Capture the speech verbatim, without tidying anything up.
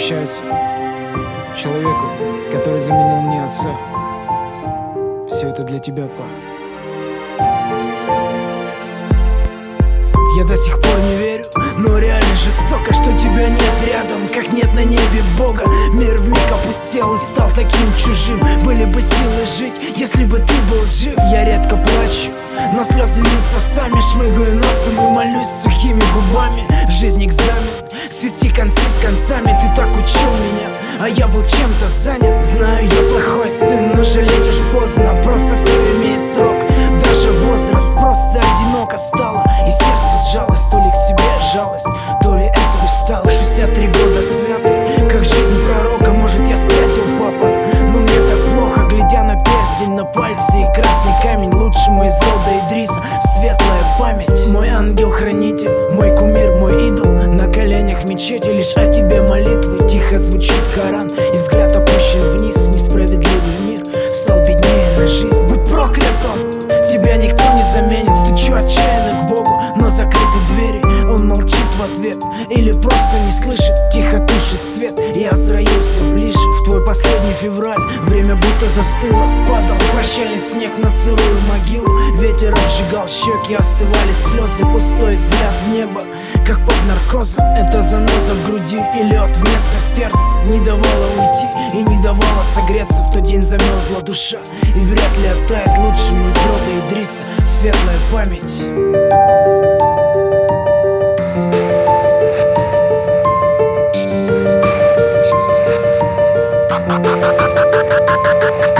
посвящается человеку, который заменил мне отца. Все это для тебя, па. Я до сих пор не верю, но реально жестоко, что тебя нет рядом, как нет на небе Бога. Мир вмиг опустел и стал таким чужим. Были бы силы жить, если бы ты был жив. Я редко плачу, но слезы льются сами. Шмыгаю носом и молюсь сухими губами. Жизнь экзамен, свести концы с концами. Ты так учил меня, а я был чем-то занят. Знаю, я плохой сын, но жалеть уж поздно. Просто все имеет срок, даже возраст. Просто одиноко стало, и сердце сжалось. То ли к себе жалость, то ли это усталость. Шестьдесят три года святые, как жизнь пророка. Может, я спятил, папа, но мне так плохо, глядя на перстень на пальце и красный камень лучшему из рода Идриса. Светлая память, мой ангел-хранитель, мой кумир, мой идол. На коленях в мечети лишь о тебе молитвы. Тихо звучит Коран, и взгляд опущен вниз. Несправедливый мир стал беднее на жизнь. Будь проклят он, тебя никто не заменит. Стучу отчаянно к Богу, но закрыты двери. Он молчит в ответ или просто не слышит. Тихо тушит свет, и Азраил все ближе. В твой последний февраль время будто застыло. Падал прощальный снег на сырую могилу. Ветер обжигал щеки, остывали слезы. Пустой взгляд в небо, как под наркозом. Это заноза в груди и лед вместо сердца. Не давала уйти и не давала согреться. В тот день замерзла душа, и вряд ли оттает лучшему из рода Идриса. Светлая память. Ha ha ha ha ha ha ha ha ha ha.